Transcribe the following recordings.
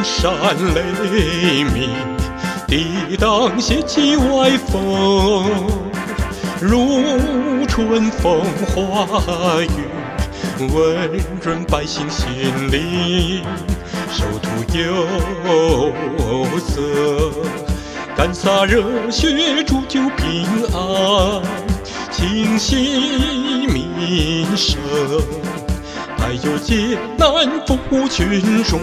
闪雷鸣，抵挡邪气歪风，如春风化雨，温润百姓心灵。守土有责，干洒热血铸就平安，清晰民生，排忧解难服务群众。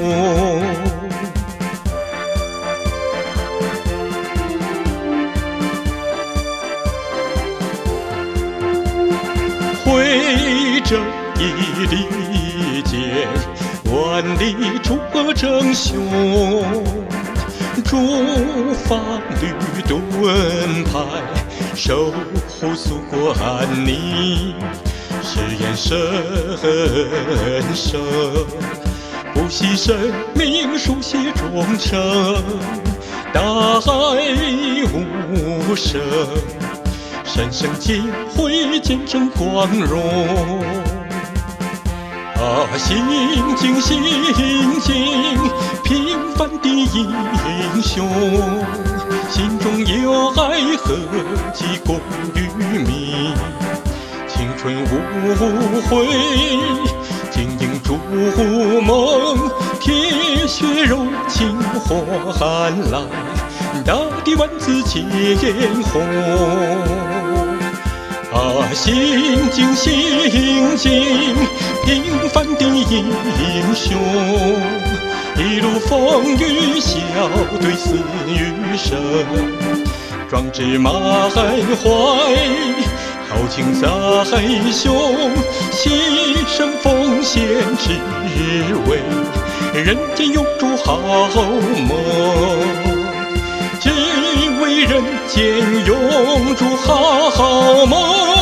挥着一利剑，万里出恶争雄，驻法律盾牌，守护祖国安宁。誓言神圣，不惜生命书写忠诚，大爱无声，神圣结会见证光荣。心惊心惊，平凡的英雄，心中有爱何及功于民？青春无悔，经营筑梦，铁血柔情换来大地万紫千红。心惊心惊，平凡的英雄，一路风雨笑对死与生，壮志满怀，豪情在胸，牺牲奉献只为人间永驻好梦，只为人间永驻好梦。